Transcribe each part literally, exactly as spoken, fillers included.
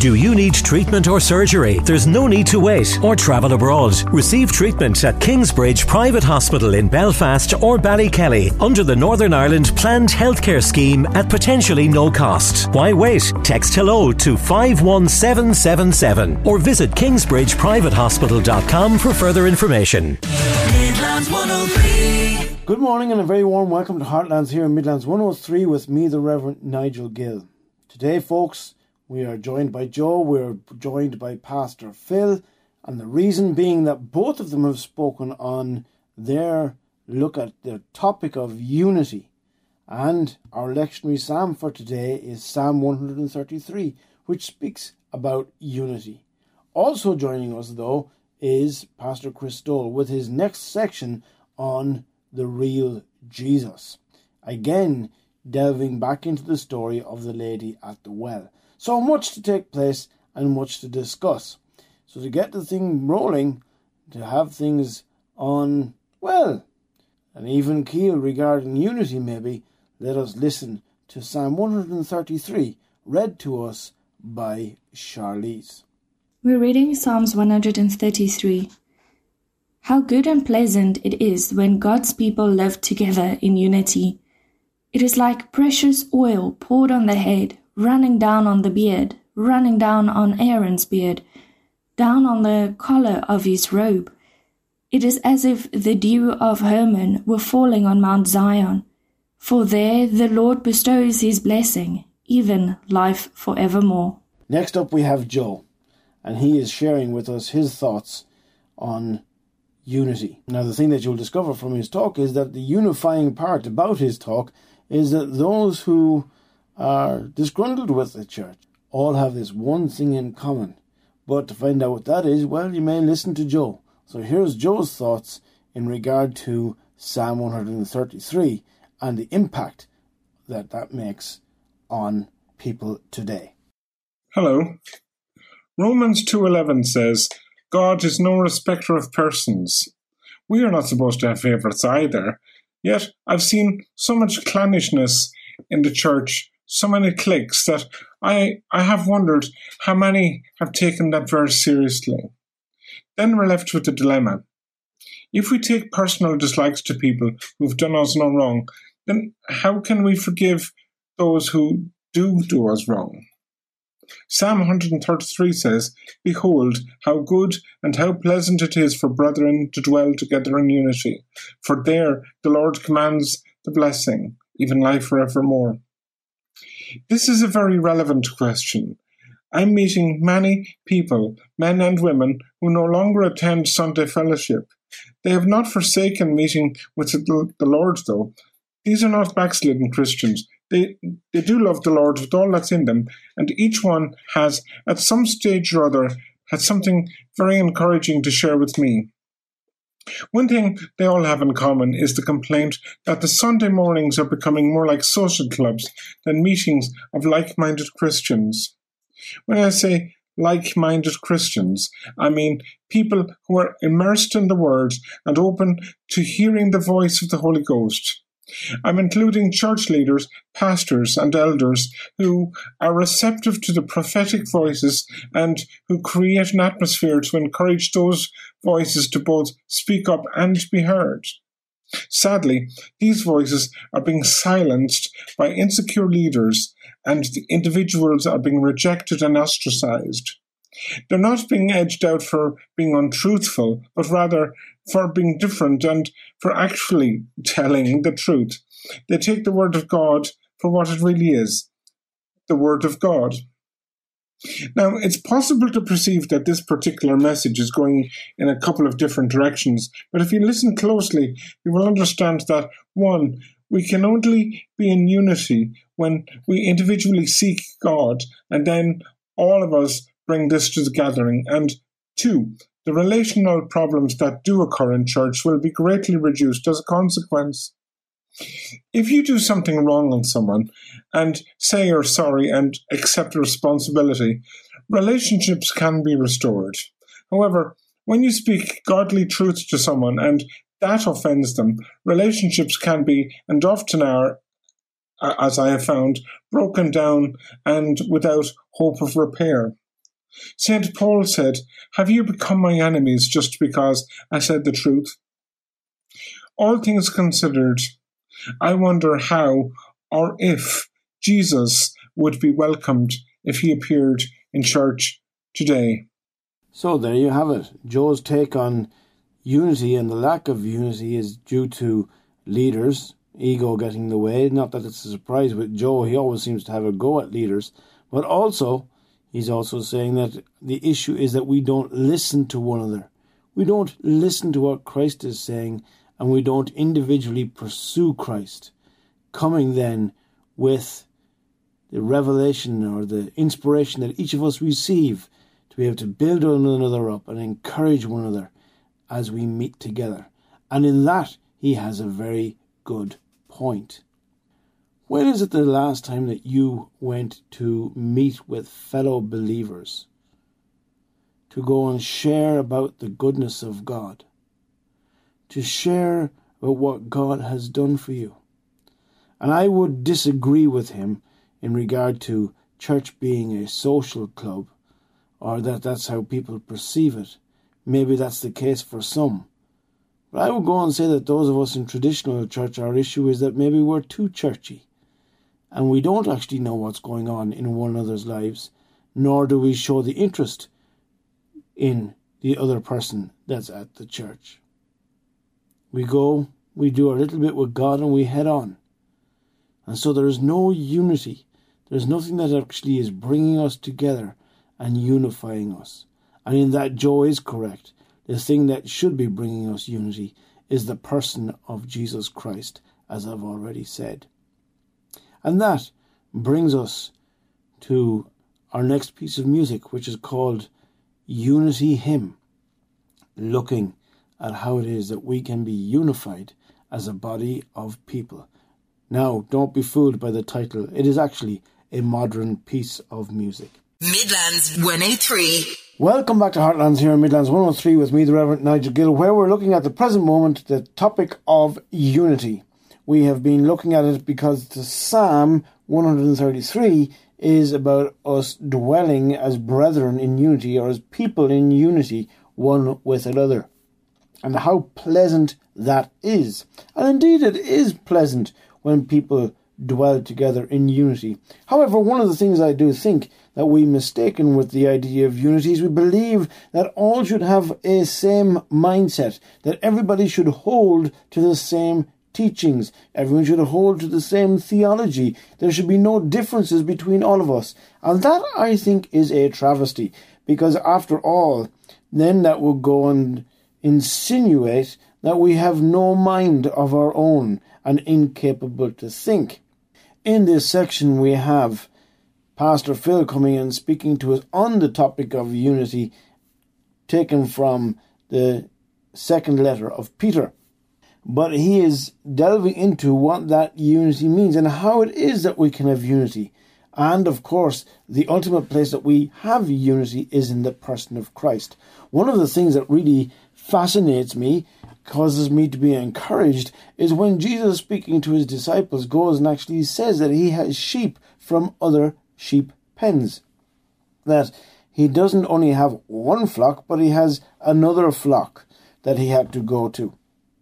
Do you need treatment or surgery? There's no need to wait or travel abroad. Receive treatment at Kingsbridge Private Hospital in Belfast or Ballykelly under the Northern Ireland Planned Healthcare Scheme at potentially no cost. Why wait? Text HELLO to five one seven seven seven or visit kingsbridge private hospital dot com for further information. Midlands one oh three. Good morning and a very warm welcome to Heartlands here in Midlands one oh three with me, the Reverend Nigel Gill. Today, folks, we are joined by Joe, we're joined by Pastor Phil, and the reason being that both of them have spoken on their look at the topic of unity. And our lectionary psalm for today is Psalm one thirty-three, which speaks about unity. Also joining us, though, is Pastor Chris Stoll with his next section on the real Jesus. Again, delving back into the story of the lady at the well. So much to take place and much to discuss. So to get the thing rolling, to have things on, well, an even keel regarding unity maybe, let us listen to Psalm one thirty-three, read to us by Charlize. We're reading Psalms one thirty-three. How good and pleasant it is when God's people live together in unity. It is like precious oil poured on the head, running down on the beard, running down on Aaron's beard, down on the collar of his robe. It is as if the dew of Hermon were falling on Mount Zion, for there the Lord bestows his blessing, even life forevermore. Next up we have Joe, and he is sharing with us his thoughts on unity. Now the thing that you'll discover from his talk is that the unifying part about his talk is that those who are disgruntled with the church all have this one thing in common. But to find out what that is, well, you may listen to Joe. So here's Joe's thoughts in regard to Psalm one thirty-three and the impact that that makes on people today. Hello. Romans two eleven says, God is no respecter of persons. We are not supposed to have favourites either. Yet I've seen so much clannishness in the church, so many cliques, that I, I have wondered how many have taken that very seriously. Then we're left with the dilemma. If we take personal dislikes to people who've done us no wrong, then how can we forgive those who do do us wrong? Psalm one thirty-three says, Behold, how good and how pleasant it is for brethren to dwell together in unity. For there the Lord commands the blessing, even life forevermore. This is a very relevant question. I'm meeting many people, men and women, who no longer attend Sunday fellowship. They have not forsaken meeting with the Lord, though. These are not backslidden Christians. They, they do love the Lord with all that's in them, and each one has, at some stage or other, had something very encouraging to share with me. One thing they all have in common is the complaint that the Sunday mornings are becoming more like social clubs than meetings of like-minded Christians. When I say like-minded Christians, I mean people who are immersed in the Word and open to hearing the voice of the Holy Ghost. I'm including church leaders, pastors and elders who are receptive to the prophetic voices and who create an atmosphere to encourage those voices to both speak up and be heard. Sadly, these voices are being silenced by insecure leaders, and the individuals are being rejected and ostracized. They're not being edged out for being untruthful, but rather for being different and for actually telling the truth. They take the Word of God for what it really is, the Word of God. Now, it's possible to perceive that this particular message is going in a couple of different directions, but if you listen closely, you will understand that, one, we can only be in unity when we individually seek God, and then all of us bring this to the gathering, and two, the relational problems that do occur in church will be greatly reduced as a consequence. If you do something wrong on someone and say you're sorry and accept responsibility, relationships can be restored. However, when you speak godly truth to someone and that offends them, relationships can be, and often are, as I have found, broken down and without hope of repair. Saint Paul said, "Have you become my enemies just because I said the truth?" All things considered, I wonder how or if Jesus would be welcomed if he appeared in church today. So there you have it. Joe's take on unity, and the lack of unity is due to leaders, ego getting in the way. Not that it's a surprise with Joe, he always seems to have a go at leaders, but also he's also saying that the issue is that we don't listen to one another. We don't listen to what Christ is saying, and we don't individually pursue Christ, coming then with the revelation or the inspiration that each of us receive to be able to build one another up and encourage one another as we meet together. And in that, he has a very good point. When is it the last time that you went to meet with fellow believers, to go and share about the goodness of God, to share about what God has done for you? And I would disagree with him in regard to church being a social club, or that that's how people perceive it. Maybe that's the case for some. But I would go and say that those of us in traditional church, our issue is that maybe we're too churchy, and we don't actually know what's going on in one another's lives, nor do we show the interest in the other person that's at the church. We go, we do our little bit with God, and we head on. And so there is no unity. There's nothing that actually is bringing us together and unifying us. And in that, Joe is correct. The thing that should be bringing us unity is the person of Jesus Christ, as I've already said. And that brings us to our next piece of music, which is called Unity Hymn, looking at how it is that we can be unified as a body of people. Now, don't be fooled by the title. It is actually a modern piece of music. Midlands one oh three. Welcome back to Heartlands here in Midlands one oh three with me, the Reverend Nigel Gill, where we're looking at the present moment, the topic of unity. We have been looking at it because the Psalm one thirty-three is about us dwelling as brethren in unity, or as people in unity, one with another. And how pleasant that is. And indeed it is pleasant when people dwell together in unity. However, one of the things I do think that we mistaken with the idea of unity is we believe that all should have a same mindset, that everybody should hold to the same teachings, everyone should hold to the same theology, there should be no differences between all of us. And that, I think, is a travesty, because after all, then that will go and insinuate that we have no mind of our own and incapable to think. In this section we have Pastor Phil coming in speaking to us on the topic of unity, taken from the second letter of Peter. But he is delving into what that unity means and how it is that we can have unity. And of course, the ultimate place that we have unity is in the person of Christ. One of the things that really fascinates me, causes me to be encouraged, is when Jesus, speaking to his disciples, goes and actually says that he has sheep from other sheep pens. That he doesn't only have one flock, but he has another flock that he had to go to.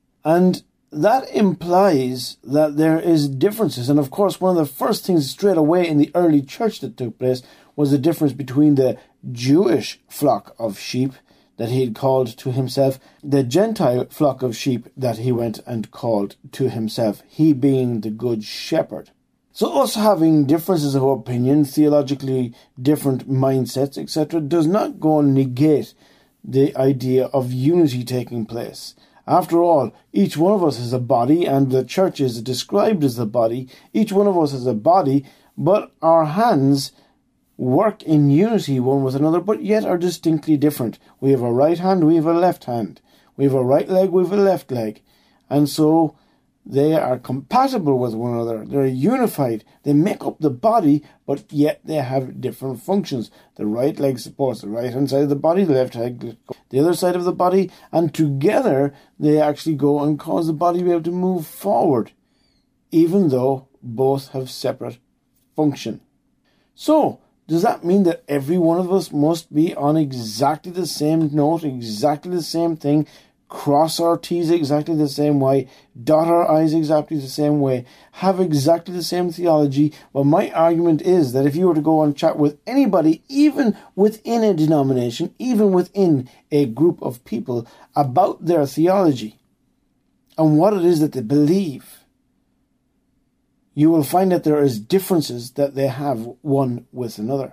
And that implies that there is differences. And of course, one of the first things straight away in the early church that took place was the difference between the Jewish flock of sheep that he had called to himself, the Gentile flock of sheep that he went and called to himself, he being the good shepherd. So us having differences of opinion, theologically different mindsets, et cetera, does not go and negate the idea of unity taking place. After all, each one of us is a body, and the church is described as the body. Each one of us is a body, but our hands work in unity one with another, but yet are distinctly different. We have a right hand, we have a left hand. We have a right leg, we have a left leg. And so they are compatible with one another. They're unified. They make up the body, but yet they have different functions. The right leg supports the right hand side of the body, the left leg the other side of the body, and together they actually go and cause the body to be able to move forward, even though both have separate function. So, Does that mean that every one of us must be on exactly the same note, exactly the same thing, cross our T's exactly the same way, dot our I's exactly the same way, have exactly the same theology? Well, my argument is that if you were to go and chat with anybody, even within a denomination, even within a group of people, about their theology and what it is that they believe, you will find that there is differences that they have one with another.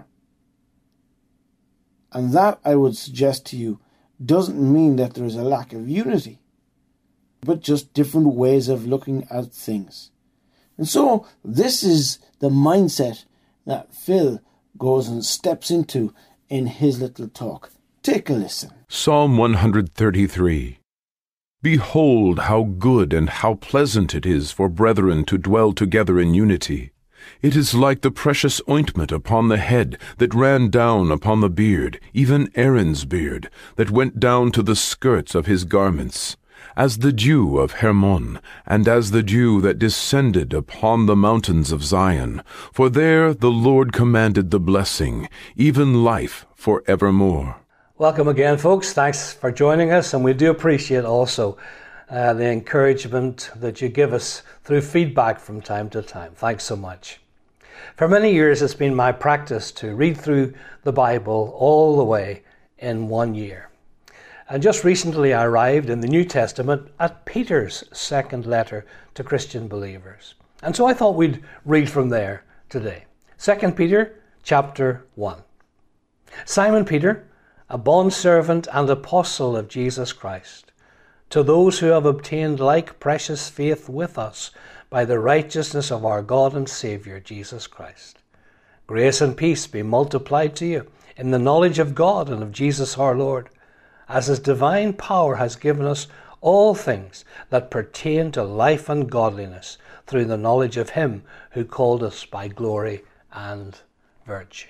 And that, I would suggest to you, doesn't mean that there is a lack of unity, but just different ways of looking at things. And so this is the mindset that Phil goes and steps into in his little talk. Take a listen. Psalm one thirty-three. Behold how good and how pleasant it is for brethren to dwell together in unity. It is like the precious ointment upon the head that ran down upon the beard, even Aaron's beard, that went down to the skirts of his garments, as the dew of Hermon, and as the dew that descended upon the mountains of Zion. For there the Lord commanded the blessing, even life for evermore. Welcome again, folks. Thanks for joining us, and we do appreciate also uh, the encouragement that you give us through feedback from time to time. Thanks so much. For many years, it's been my practice to read through the Bible all the way in one year. And just recently I arrived in the New Testament at Peter's second letter to Christian believers. And so I thought we'd read from there today. Second Peter chapter one. Simon Peter, a bondservant and apostle of Jesus Christ, to those who have obtained like precious faith with us by the righteousness of our God and Saviour, Jesus Christ. Grace and peace be multiplied to you in the knowledge of God and of Jesus our Lord, as His divine power has given us all things that pertain to life and godliness through the knowledge of Him who called us by glory and virtue.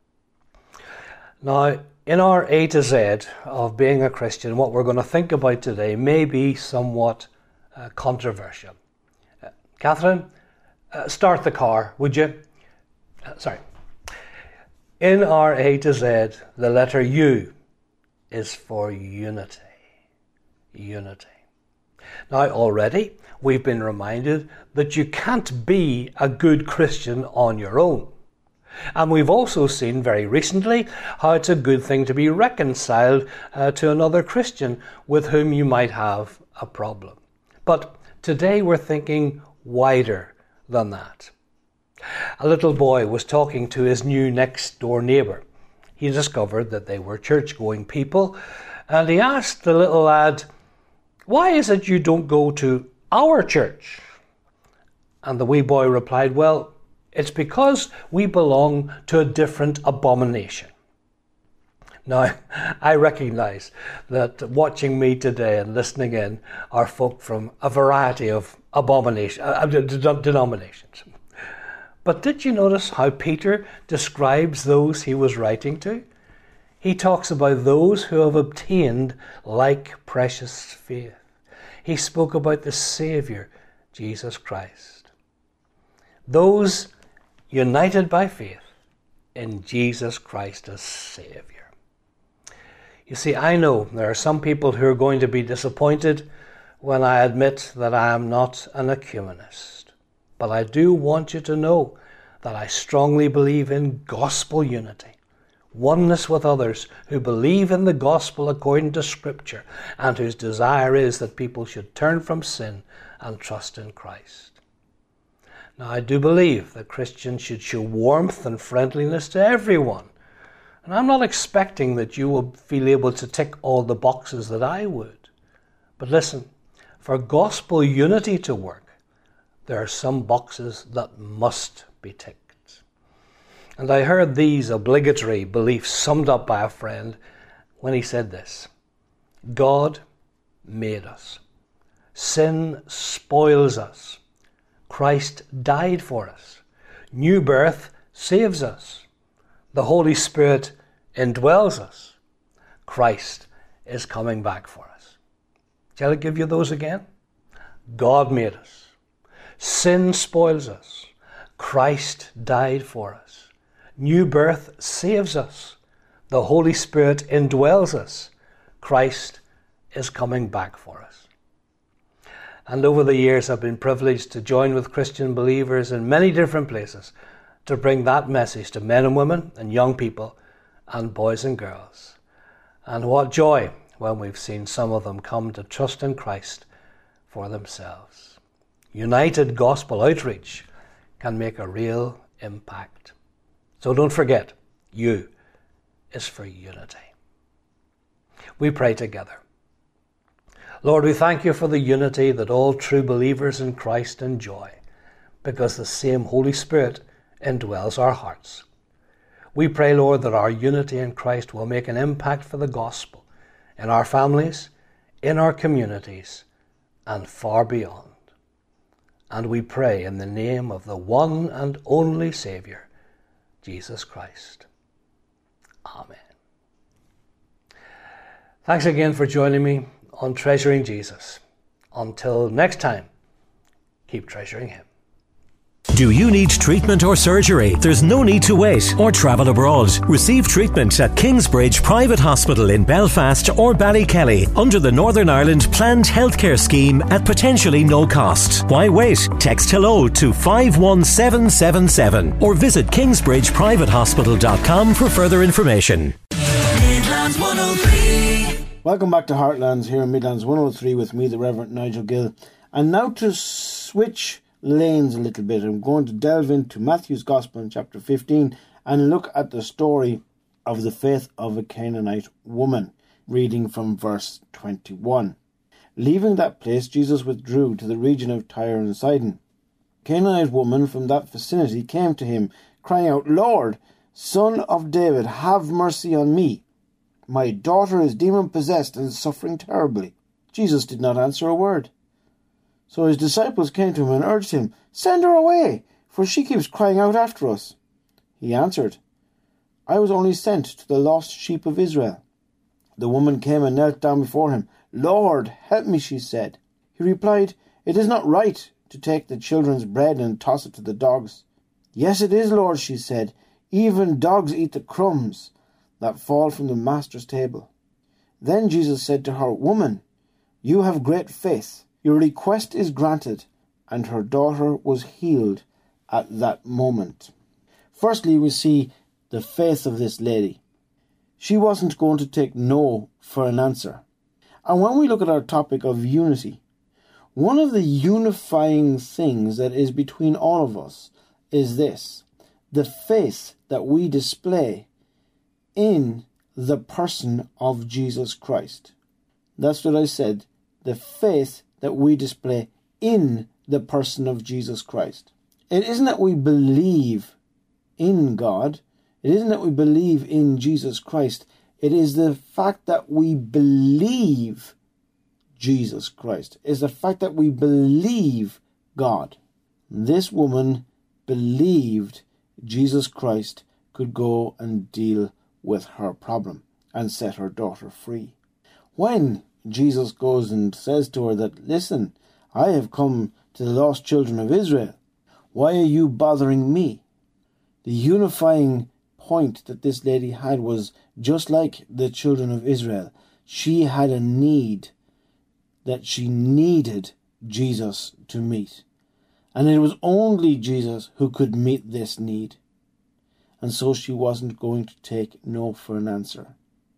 Now, in our A to Z of being a Christian, what we're going to think about today may be somewhat uh, controversial. Uh, Catherine, uh, start the car, would you? Uh, sorry. In our A to Z, the letter U is for unity. Unity. Now, already we've been reminded that you can't be a good Christian on your own. And we've also seen very recently how it's a good thing to be reconciled uh, to another Christian with whom you might have a problem. But today we're thinking wider than that. A little boy was talking to his new next door neighbour. He discovered that they were church-going people, and he asked the little lad, "Why is it you don't go to our church?" And the wee boy replied, "Well, it's because we belong to a different abomination." Now, I recognise that watching me today and listening in are folk from a variety of abomination, uh, denominations. But did you notice how Peter describes those he was writing to? He talks about those who have obtained like precious faith. He spoke about the Saviour, Jesus Christ. Those united by faith in Jesus Christ as Saviour. You see, I know there are some people who are going to be disappointed when I admit that I am not an ecumenist. But I do want you to know that I strongly believe in gospel unity, oneness with others who believe in the gospel according to Scripture and whose desire is that people should turn from sin and trust in Christ. Now, I do believe that Christians should show warmth and friendliness to everyone. And I'm not expecting that you will feel able to tick all the boxes that I would. But listen, for gospel unity to work, there are some boxes that must be ticked. And I heard these obligatory beliefs summed up by a friend when he said this: God made us. Sin spoils us. Christ died for us. New birth saves us. The Holy Spirit indwells us. Christ is coming back for us. Shall I give you those again? God made us. Sin spoils us. Christ died for us. New birth saves us. The Holy Spirit indwells us. Christ is coming back for us. And over the years, I've been privileged to join with Christian believers in many different places to bring that message to men and women and young people and boys and girls. And what joy when we've seen some of them come to trust in Christ for themselves. United gospel outreach can make a real impact. So don't forget, U is for unity. We pray together. Lord, we thank you for the unity that all true believers in Christ enjoy, because the same Holy Spirit indwells our hearts. We pray, Lord, that our unity in Christ will make an impact for the gospel in our families, in our communities, and far beyond. And we pray in the name of the one and only Saviour, Jesus Christ. Amen. Thanks again for joining me on Treasuring Jesus. Until next time, keep treasuring Him. Do you need treatment or surgery? There's no need to wait or travel abroad. Receive treatment at Kingsbridge Private Hospital in Belfast or Ballykelly under the Northern Ireland Planned Healthcare Scheme at potentially no cost. Why wait? Text HELLO to five one seven seven seven or visit kingsbridge private hospital dot com for further information. Midlands one oh three. Welcome back to Heartlands here in Midlands one oh three with me, the Reverend Nigel Gill. And now to switch lanes a little bit, I'm going to delve into Matthew's Gospel in chapter fifteen and look at the story of the faith of a Canaanite woman, reading from verse twenty-one. Leaving that place, Jesus withdrew to the region of Tyre and Sidon. A Canaanite woman from that vicinity came to him, crying out, "Lord, Son of David, have mercy on me. My daughter is demon-possessed and suffering terribly." Jesus did not answer a word. So his disciples came to him and urged him, "Send her away, for she keeps crying out after us." He answered, "I was only sent to the lost sheep of Israel." The woman came and knelt down before him. "Lord, help me," she said. He replied, "It is not right to take the children's bread and toss it to the dogs." "Yes, it is, Lord," she said. "Even dogs eat the crumbs that fall from the master's table." Then Jesus said to her, "Woman, you have great faith. Your request is granted," and her daughter was healed at that moment. Firstly, we see the faith of this lady. She wasn't going to take no for an answer. And when we look at our topic of unity, one of the unifying things that is between all of us is this: the faith that we display in the person of Jesus Christ. That's what I said, the faith that we display in the person of Jesus Christ. It isn't that we believe in God. It isn't that we believe in Jesus Christ. It is the fact that we believe Jesus Christ. It's the fact that we believe God. This woman believed Jesus Christ could go and deal with her problem and set her daughter free. When Jesus goes and says to her that, "Listen, I have come to the lost children of Israel. Why are you bothering me?" The unifying point that this lady had was just like the children of Israel. She had a need that she needed Jesus to meet. And it was only Jesus who could meet this need. And so she wasn't going to take no for an answer.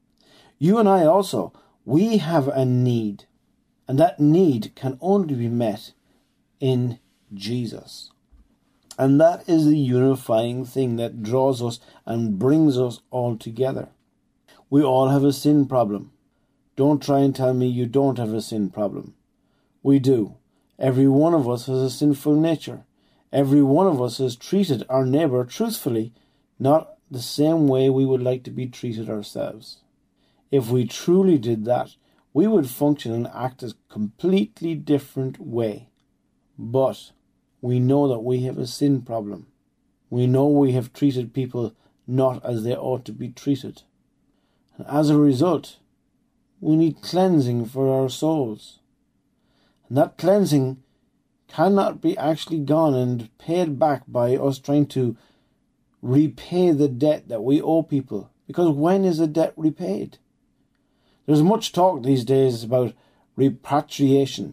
You and I also, we have a need, and that need can only be met in Jesus. And that is the unifying thing that draws us and brings us all together. We all have a sin problem. Don't try and tell me you don't have a sin problem. We do. Every one of us has a sinful nature. Every one of us has treated our neighbour truthfully, not the same way we would like to be treated ourselves. If we truly did that, we would function and act a completely different way. But we know that we have a sin problem. We know we have treated people not as they ought to be treated. And as a result, we need cleansing for our souls. And that cleansing cannot be actually gone and paid back by us trying to repay the debt that we owe people. Because when is a debt repaid? There's much talk these days about repatriation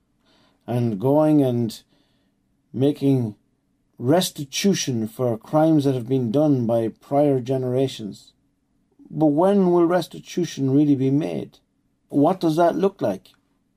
and going and making restitution for crimes that have been done by prior generations. But when will restitution really be made? What does that look like?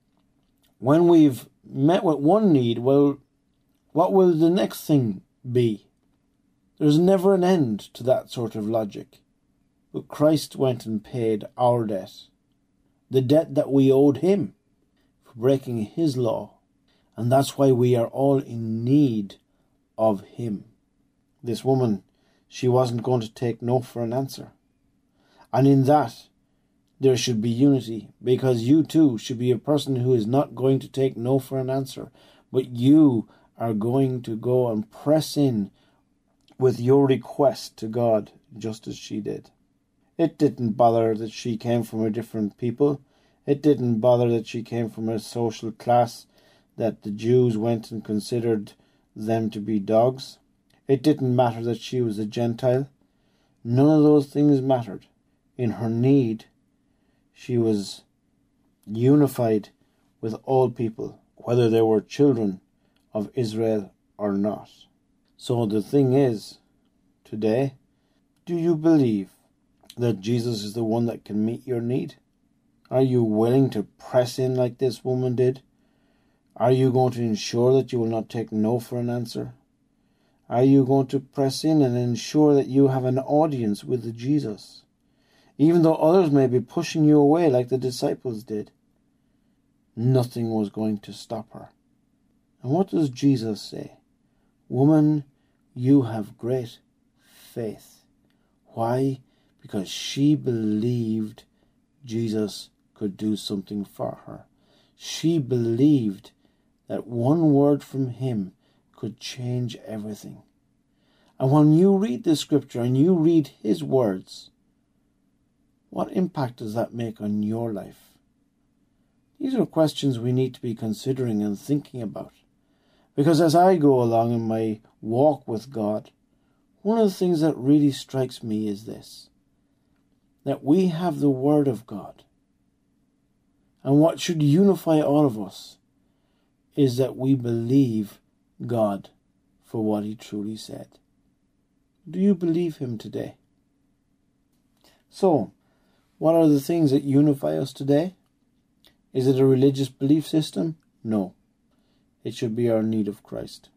When we've met with one need, well, what will the next thing be? There's never an end to that sort of logic. But Christ went and paid our debt, the debt that we owed him for breaking his law. And that's why we are all in need of him. This woman, she wasn't going to take no for an answer. And in that, there should be unity, because you too should be a person who is not going to take no for an answer, but you are going to go and press in with your request to God, just as she did. It didn't bother that she came from a different people. It didn't bother that she came from a social class that the Jews went and considered them to be dogs. It didn't matter that she was a Gentile. None of those things mattered. In her need, she was unified with all people, whether they were children of Israel or not. So the thing is, today, do you believe that Jesus is the one that can meet your need? Are you willing to press in like this woman did? Are you going to ensure that you will not take no for an answer? Are you going to press in and ensure that you have an audience with the Jesus? Even though others may be pushing you away like the disciples did, nothing was going to stop her. And what does Jesus say? Woman, you have great faith. Why? Because she believed Jesus could do something for her. She believed that one word from him could change everything. And when you read the scripture and you read his words, what impact does that make on your life? These are questions we need to be considering and thinking about. Because as I go along in my walk with God, one of the things that really strikes me is this, that we have the Word of God. And what should unify all of us is that we believe God for what he truly said. Do you believe him today? So, what are the things that unify us today? Is it a religious belief system? No. It should be our need of Christ.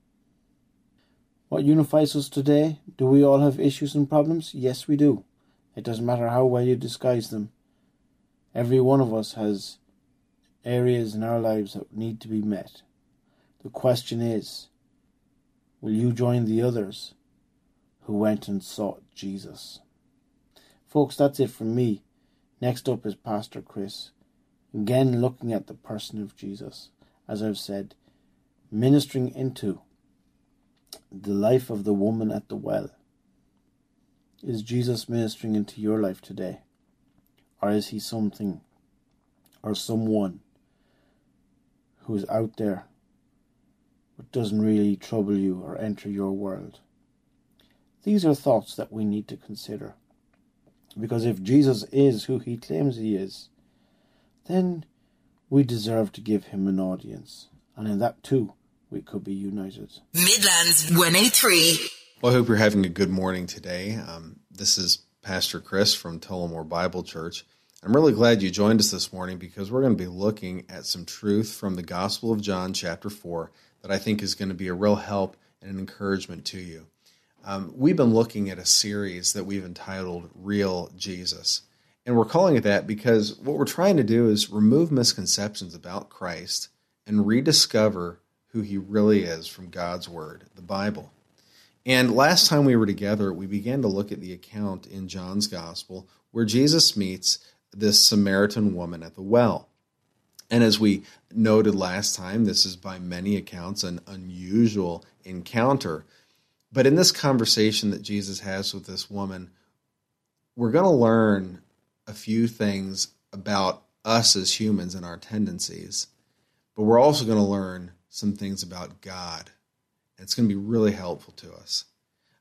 What unifies us today? Do we all have issues and problems? Yes, we do. It doesn't matter how well you disguise them. Every one of us has areas in our lives that need to be met. The question is, will you join the others who went and sought Jesus? Folks, that's it from me. Next up is Pastor Chris, again looking at the person of Jesus, as I've said, ministering into the life of the woman at the well. Is Jesus ministering into your life today? Or is he something or someone who is out there but doesn't really trouble you or enter your world? These are thoughts that we need to consider. Because if Jesus is who he claims he is, then we deserve to give him an audience. And in that too, we could be united. Midlands one oh three. Well, I hope you're having a good morning today. Um, this is Pastor Chris from Tullamore Bible Church. I'm really glad you joined us this morning because we're going to be looking at some truth from the Gospel of John chapter four that I think is going to be a real help and an encouragement to you. Um, we've been looking at a series that we've entitled Real Jesus. And we're calling it that because what we're trying to do is remove misconceptions about Christ and rediscover who he really is from God's Word, the Bible. And last time we were together, we began to look at the account in John's Gospel where Jesus meets this Samaritan woman at the well. And as we noted last time, this is by many accounts an unusual encounter. But in this conversation that Jesus has with this woman, we're going to learn a few things about us as humans and our tendencies. But we're also going to learn some things about God. And it's going to be really helpful to us.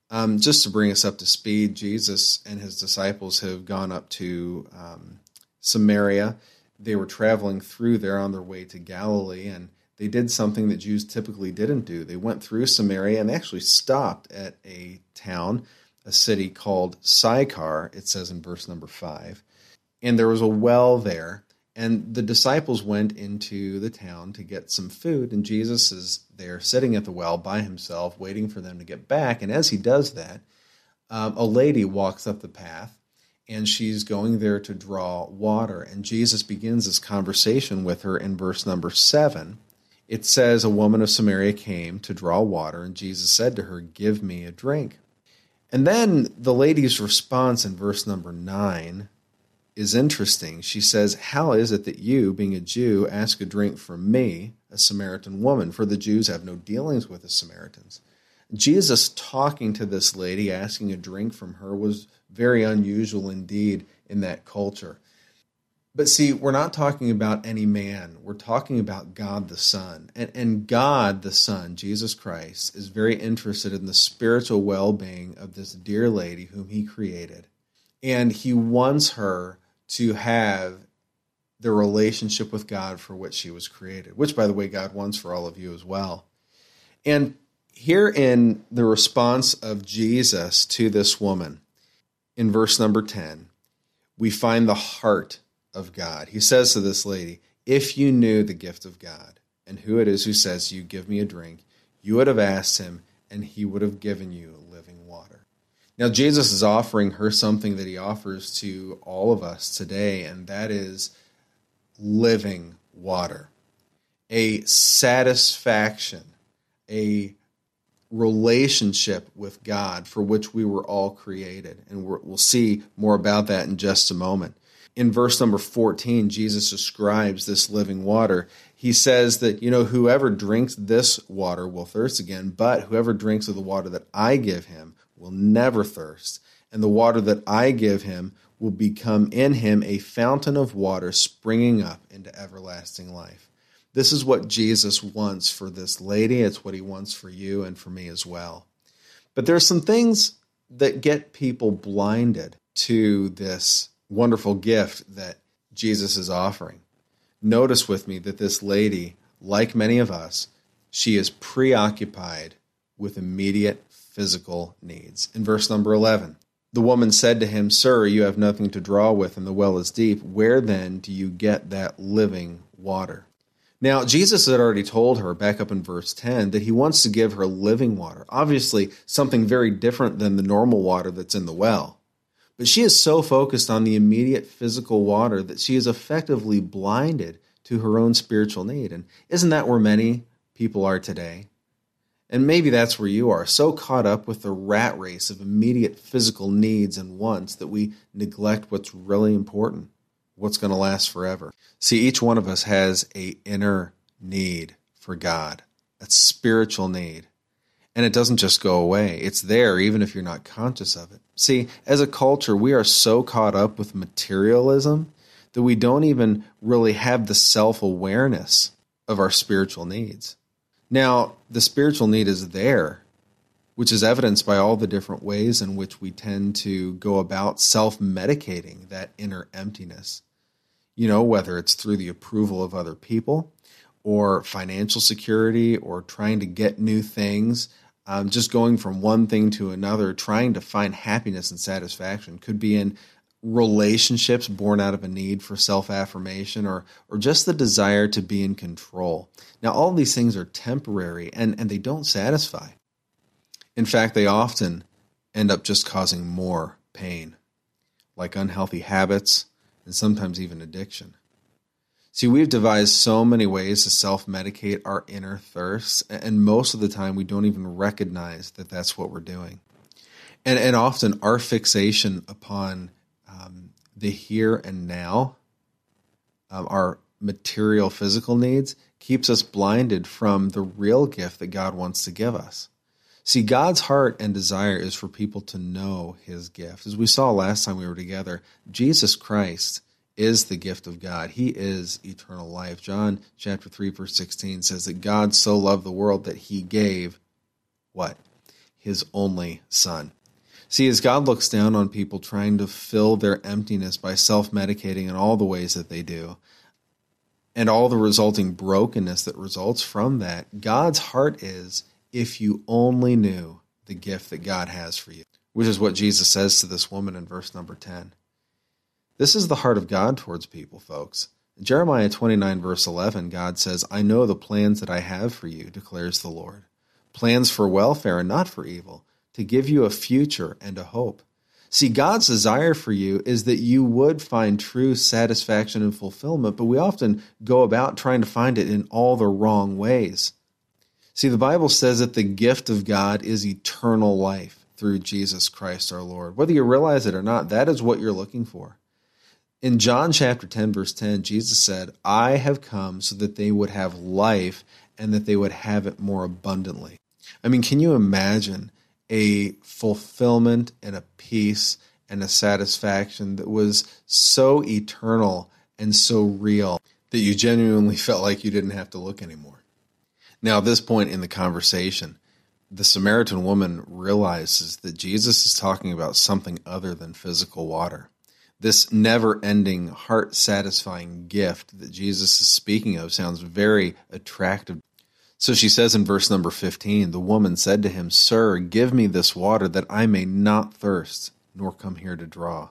Um, just to bring us up to speed, Jesus and his disciples have gone up to um, Samaria. They were traveling through there on their way to Galilee, and they did something that Jews typically didn't do. They went through Samaria and actually stopped at a town, a city called Sychar, it says in verse number five. And there was a well there, and the disciples went into the town to get some food, and Jesus is there sitting at the well by himself, waiting for them to get back. And as he does that, um, a lady walks up the path, and she's going there to draw water. And Jesus begins this conversation with her in verse number seven. It says, a woman of Samaria came to draw water, and Jesus said to her, "Give me a drink." And then the lady's response in verse number nine is interesting. She says, "How is it that you, being a Jew, ask a drink from me, a Samaritan woman? For the Jews have no dealings with the Samaritans." Jesus talking to this lady, asking a drink from her, was very unusual indeed in that culture. But see, we're not talking about any man. We're talking about God the Son. And, and God the Son, Jesus Christ, is very interested in the spiritual well-being of this dear lady whom he created. And he wants her to have the relationship with God for which she was created, which, by the way, God wants for all of you as well. And here in the response of Jesus to this woman, in verse number ten, we find the heart of God. He says to this lady, "If you knew the gift of God and who it is who says, 'You give me a drink,' you would have asked him, and he would have given you living water." Now, Jesus is offering her something that he offers to all of us today, and that is living water, a satisfaction, a relationship with God for which we were all created. And we're, we'll see more about that in just a moment. In verse number fourteen, Jesus describes this living water. He says that, you know, whoever drinks this water will thirst again, but whoever drinks of the water that I give him will never thirst. And the water that I give him will become in him a fountain of water springing up into everlasting life. This is what Jesus wants for this lady. It's what he wants for you and for me as well. But there are some things that get people blinded to this wonderful gift that Jesus is offering. Notice with me that this lady, like many of us, she is preoccupied with immediate physical needs. In verse number eleven, the woman said to him, "Sir, you have nothing to draw with, and the well is deep. Where then do you get that living water?" Now, Jesus had already told her, back up in verse ten, that he wants to give her living water. Obviously, something very different than the normal water that's in the well. But she is so focused on the immediate physical water that she is effectively blinded to her own spiritual need. And isn't that where many people are today? And maybe that's where you are, so caught up with the rat race of immediate physical needs and wants that we neglect what's really important, what's going to last forever. See, each one of us has an inner need for God, a spiritual need. And it doesn't just go away. It's there even if you're not conscious of it. See, as a culture, we are so caught up with materialism that we don't even really have the self-awareness of our spiritual needs. Now, the spiritual need is there, which is evidenced by all the different ways in which we tend to go about self-medicating that inner emptiness. You know, whether it's through the approval of other people or financial security or trying to get new things, um, just going from one thing to another, trying to find happiness and satisfaction. Could be in relationships born out of a need for self-affirmation or or just the desire to be in control. Now, all these things are temporary and, and they don't satisfy. In fact, they often end up just causing more pain, like unhealthy habits and sometimes even addiction. See, we've devised so many ways to self-medicate our inner thirsts, and most of the time we don't even recognize that that's what we're doing. And, and often our fixation upon um, the here and now, um, our material physical needs, keeps us blinded from the real gift that God wants to give us. See, God's heart and desire is for people to know his gift. As we saw last time we were together, Jesus Christ is the gift of God. He is eternal life. John chapter three, verse sixteen says that God so loved the world that he gave what? his only Son. See, as God looks down on people trying to fill their emptiness by self-medicating in all the ways that they do, and all the resulting brokenness that results from that, God's heart is, if you only knew the gift that God has for you, which is what Jesus says to this woman in verse number ten. This is the heart of God towards people, folks. In Jeremiah twenty-nine, verse eleven, God says, I know the plans that I have for you, declares the Lord. Plans for welfare and not for evil, to give you a future and a hope. See, God's desire for you is that you would find true satisfaction and fulfillment, but we often go about trying to find it in all the wrong ways. See, the Bible says that the gift of God is eternal life through Jesus Christ our Lord. Whether you realize it or not, that is what you're looking for. In John chapter ten, verse ten, Jesus said, I have come so that they would have life and that they would have it more abundantly. I mean, can you imagine a fulfillment and a peace and a satisfaction that was so eternal and so real that you genuinely felt like you didn't have to look anymore? Now, at this point in the conversation, the Samaritan woman realizes that Jesus is talking about something other than physical water. This never-ending, heart-satisfying gift that Jesus is speaking of sounds very attractive. So she says in verse number fifteen, the woman said to him, Sir, give me this water that I may not thirst, nor come here to draw.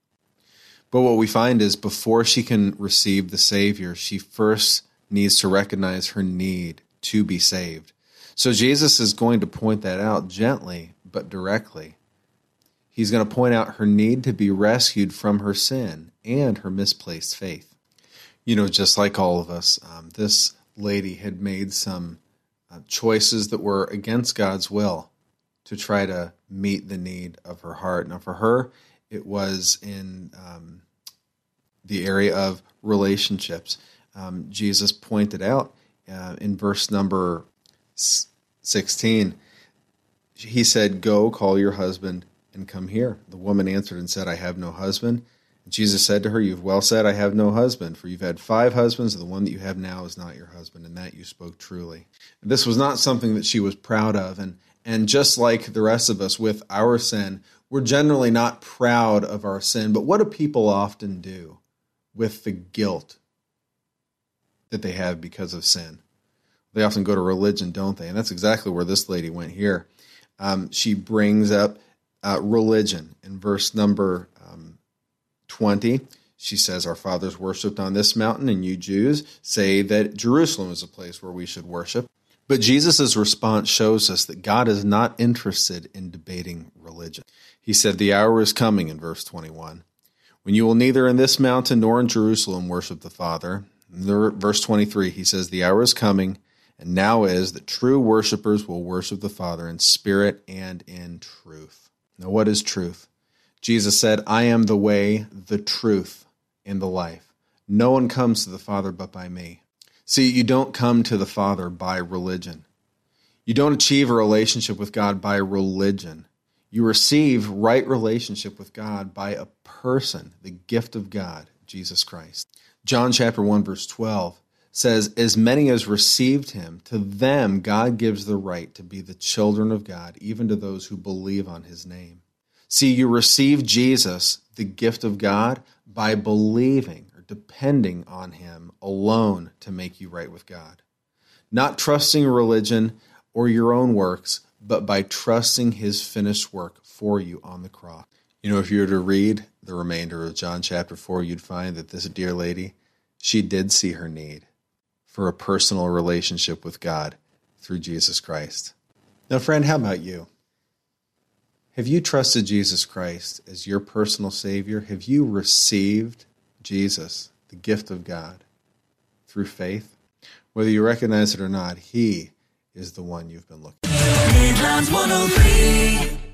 But what we find is before she can receive the Savior, she first needs to recognize her need to be saved. So Jesus is going to point that out gently but directly. He's going to point out her need to be rescued from her sin and her misplaced faith. You know, just like all of us, um, this lady had made some uh, choices that were against God's will to try to meet the need of her heart. Now, for her, it was in um, the area of relationships. Um, Jesus pointed out uh, in verse number sixteen, he said, Go, call your husband and come here. The woman answered and said, I have no husband. And Jesus said to her, You've well said, I have no husband, for you've had five husbands, and the one that you have now is not your husband, and that you spoke truly. This was not something that she was proud of, and, and just like the rest of us with our sin, we're generally not proud of our sin, but what do people often do with the guilt that they have because of sin? They often go to religion, don't they? And that's exactly where this lady went here. Um, she brings up Uh, religion. In verse number um, twenty, she says, Our fathers worshipped on this mountain, and you Jews say that Jerusalem is a place where we should worship. But Jesus' response shows us that God is not interested in debating religion. He said, The hour is coming, in verse twenty-one, when you will neither in this mountain nor in Jerusalem worship the Father. In the, verse twenty-three, he says, The hour is coming, and now is, that true worshipers will worship the Father in spirit and in truth. Now, what is truth? Jesus said, I am the way, the truth, and the life. No one comes to the Father but by me. See, you don't come to the Father by religion. You don't achieve a relationship with God by religion. You receive right relationship with God by a person, the gift of God, Jesus Christ. John chapter one, verse twelve says, As many as received him, to them God gives the right to be the children of God, even to those who believe on his name. See, you receive Jesus, the gift of God, by believing or depending on him alone to make you right with God. Not trusting religion or your own works, but by trusting his finished work for you on the cross. You know, if you were to read the remainder of John chapter four, you'd find that this dear lady, she did see her need for a personal relationship with God through Jesus Christ. Now, friend, how about you? Have you trusted Jesus Christ as your personal Savior? Have you received Jesus, the gift of God, through faith? Whether you recognize it or not, he is the one you've been looking for.